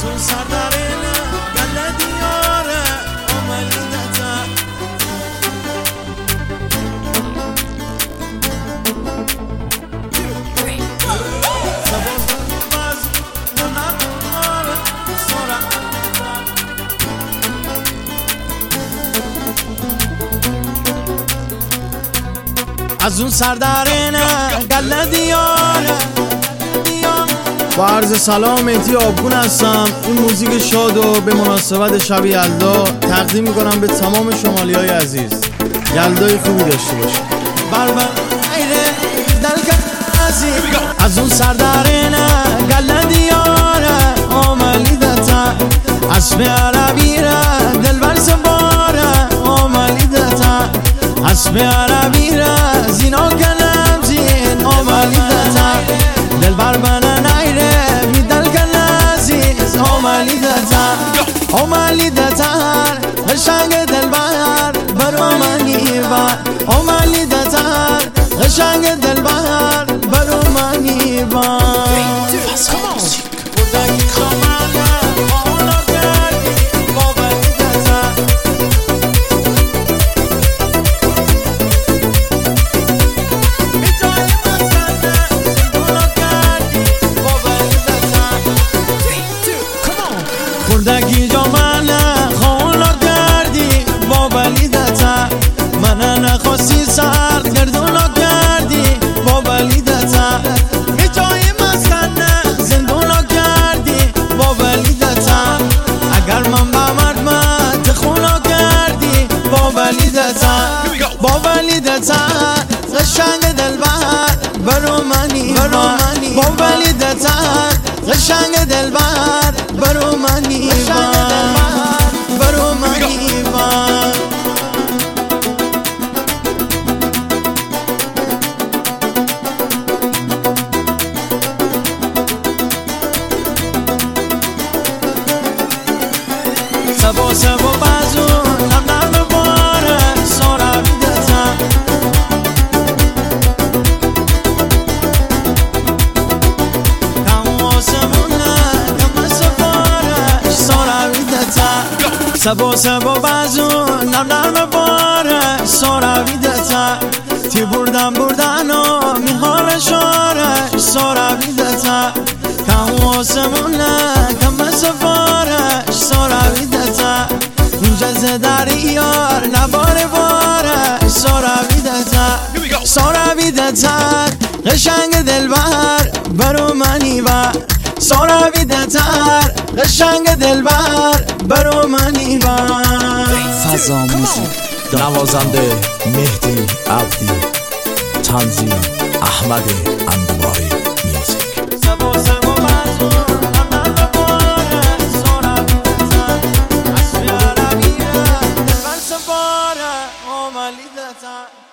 اون سردارینه گله دیاره آملیدتا از اون سردارینه گله دیاره. با عرض سلام مهدی آبگون هستم. این موزیک شادو به مناسبت شب یلدا تقدیم میکنم به تمام شمالیای عزیز. یلدای خوبی داشته باشید. از اون سردارینه گله دیاره آملیدتا اسم عربی را دلبر سباره آملیدتا اسم عربی را زینا کنم زین آملیدتا دلبر من نیره میدل کن عزیز آملیدتا آملیدتا قشنگ دلبر برو منی بر آملیدتا قشنگ دلبر برو منی بر خوردگی جا من خواهلا کردی با ولیدتا من نخواستی سرد گردولا کردی با ولیدتا به جای مسکنه زندولا کردی با ولیدتا اگر من با مرد خولا کردی با ولیدتا با ولیدتا قشنگ دلبر برو منی با ولیدتا قشنگ دلبر برو منی برو منی سبا سبا بازو نم باره سارا بیدتا کم آسمونه کم سفاره سارا بیدتا سبا سبا بازو نم باره سارا بیدتا تی بردن و میخواره شاره سارا بیدتا کم آسمونه کم سفاره سارا بیدتا اینجا دریار نباره باره سارا بیدتا سارا بیدتا قشنگ دلبر برو منی بر سارا بیدتا قشنگ دلبر برو منی بر فضا موزیک نوازنده مهدی عبدی تنظیم احمد اندواری میوزیک سبا سبا بازو نم باره سارا بیدتا اسم عربیه دلبر سفاره آملیدتا